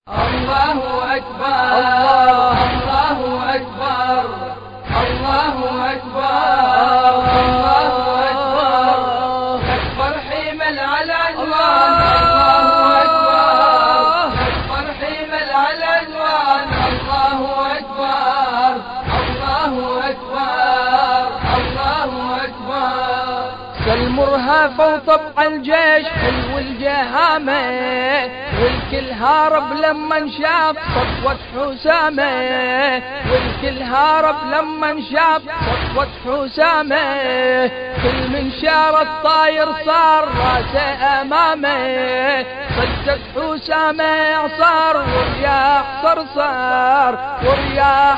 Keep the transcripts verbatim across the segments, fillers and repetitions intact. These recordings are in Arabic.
الله أكبر الله أكبر الله أكبر الله أكبر أكبر حمل على عنوان الله أكبر أكبر حمل على عنوان الله أكبر الله أكبر الله أكبر كالمرهف وطبع الجيش حلو الجهامة والكل هارب لما شاف صفوة حسامة والكل هارب لما شاف صفوة حسامة كل من شار الطاير صار راسه أمامه صدق حسامة صار ورياح صرصار ورياح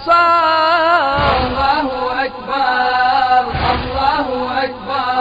صرصار الله أكبر الله أكبر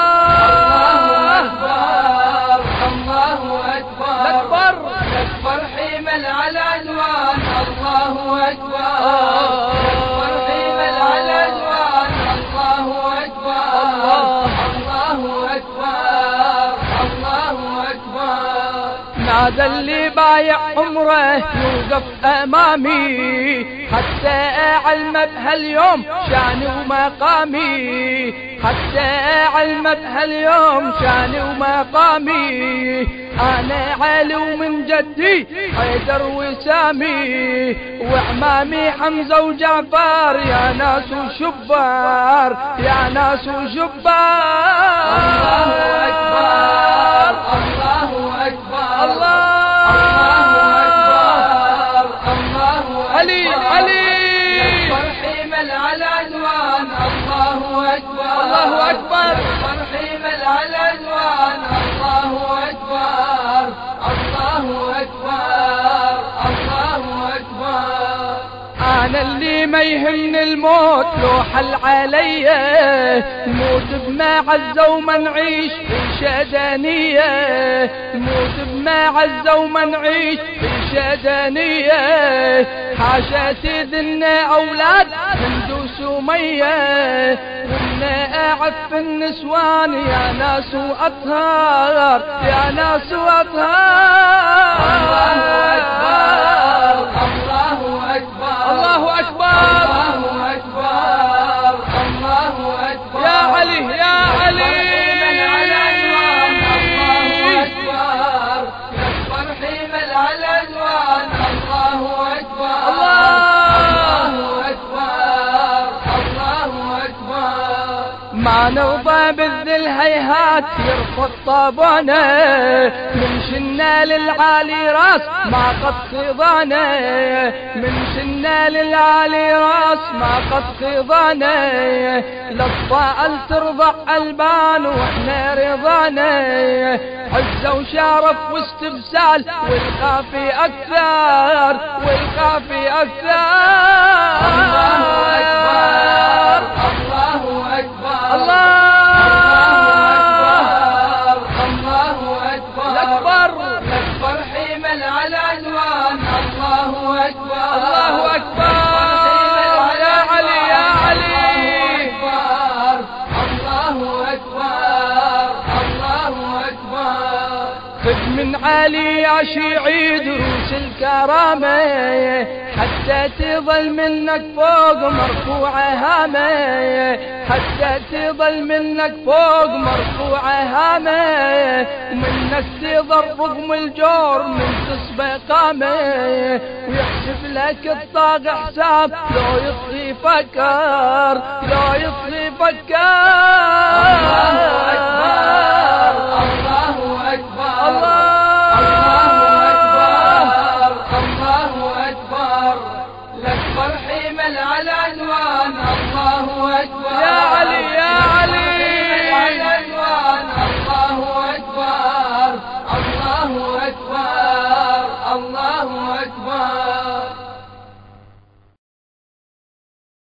الله أكبر الله أكبر أكبر أكبر حمل على عنوان الله أكبر أكبر حمل على عنوان الله أكبر الله أكبر الله أكبر نادى اللي بايع عمره يوقف أمامي حتى أعلم بهاليوم شاني ومقامي حتى أعلم بهاليوم شاني ومقامي أنا علي ومن جدي حيدر وسامي وعمامي حمزة وجعفر يا ناس وشبار يا ناس وشبار الله أكبر الله أكبر الله أكبر الله علي علي أكبر حمل على عنوان الله أكبر الله أكبر أكبر حمل على عنوان الله أكبر الله أكبر الله أكبر أنا اللي ما يهمني الموت لو حل علي موت بمعزة وما نعيش عيشة دنية موت بمعزة وما نعيش عيشة دنية حاشا سيدنا أولاد هندوس ومية وإنا أعف النسوان يا ناس وأطهار يا ناس وأطهار الله أكبر الله أكبر الله أكبر الله أكبر الله أكبر يا علي يا علي الله أكبر أكبر حمل على عنوان الله أكبر الله أكبر الله أكبر ما نرضى بالذل هيهات يرفض طابونه من شنا للعالي راس ما قد خضانه من شنا للعالي راس ما قد خضانه للطائل ترضع البان واحنا رضانه عزة وشرف واستبسال والخافي أكثر والخافي أكثر الله أكبر الله أكبر الله أكبر الأكبر الأكبر حمل على عنوان الله أكبر الله أكبر يا علي يا علي الله أكبر الله أكبر خذ من علي يا شيعي دروس الكرامة حتى تظل منك فوق مرفوعة هامة حتى تظل منك فوق مرفوعة هامة ومنك تظل رغم الجور من تصبح قامة ويحسب لك الطاق حساب لو يطغي فكر لو يطغي فكر الله أكبر الله أكبر الله الأكبر حمل على عنوان الله أكبر يا علي يا علي